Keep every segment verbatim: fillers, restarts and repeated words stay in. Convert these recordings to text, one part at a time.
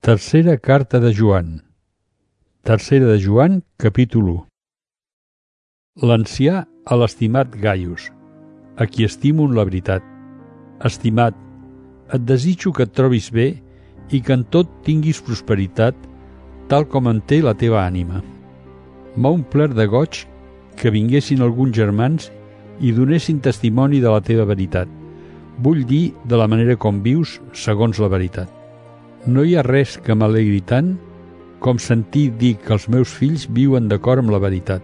Tercera carta de Joan. Tercera de Joan, capítol u. L'ancià a l'estimat Gaius, a qui estimo en la veritat. Estimat, et desitjo que et trobis bé i que en tot tinguis prosperitat, tal com en té la teva ànima. M'ha omplert de goig que vinguessin alguns germans i donessin testimoni de la teva veritat. Vull dir de la manera com vius segons la veritat. No hi ha res que m'alegri tant com sentir dir que els meus fills viuen d'acord amb la veritat.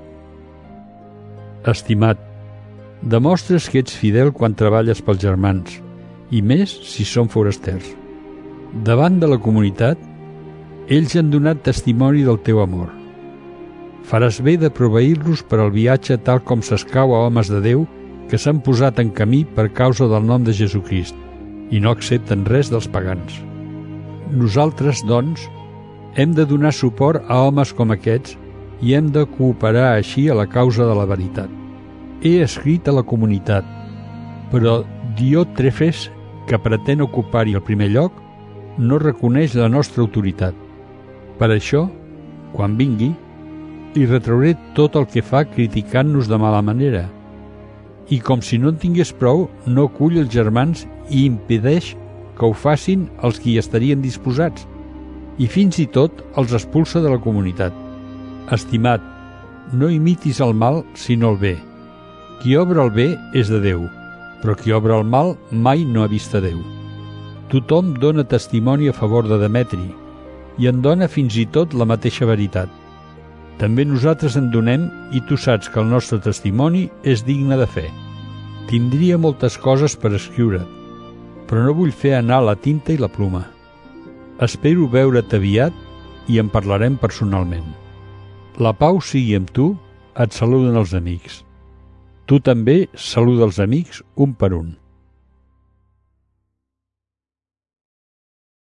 Estimat, demostres que ets fidel quan treballes pels germans, i més si són forasters. Davant de la comunitat, ells han donat testimoni del teu amor. Faràs bé de proveir-los per al viatge tal com s'escau a homes de Déu que s'han posat en camí per causa del nom de Jesucrist i no accepten res dels pagans. Nosaltres, doncs, hem de donar suport a homes com aquests i hem de cooperar així a la causa de la veritat. He escrit a la comunitat, però Diòtrefes, que pretén ocupar-hi el primer lloc, no reconeix la nostra autoritat. Per això, quan vingui, li retrauré tot el que fa criticant-nos de mala manera. I com si no en tingués prou, no acull els germans i impedeix que ho facin els qui hi estarien disposats, i fins i tot els expulsa de la comunitat. Estimat, no imitis el mal sinó el bé. Qui obra el bé és de Déu, però qui obra el mal mai no ha vist a Déu. Tothom dona testimoni a favor de Demetri, i en dona fins i tot la mateixa veritat. També nosaltres en donem i tu saps que el nostre testimoni és digne de fe. Tindria moltes coses per escriure't, però no vull fer anar la tinta i la ploma. Espero veure't aviat i en parlarem personalment. La pau sigui amb tu, et saluden els amics. Tu també saluda els amics un per un.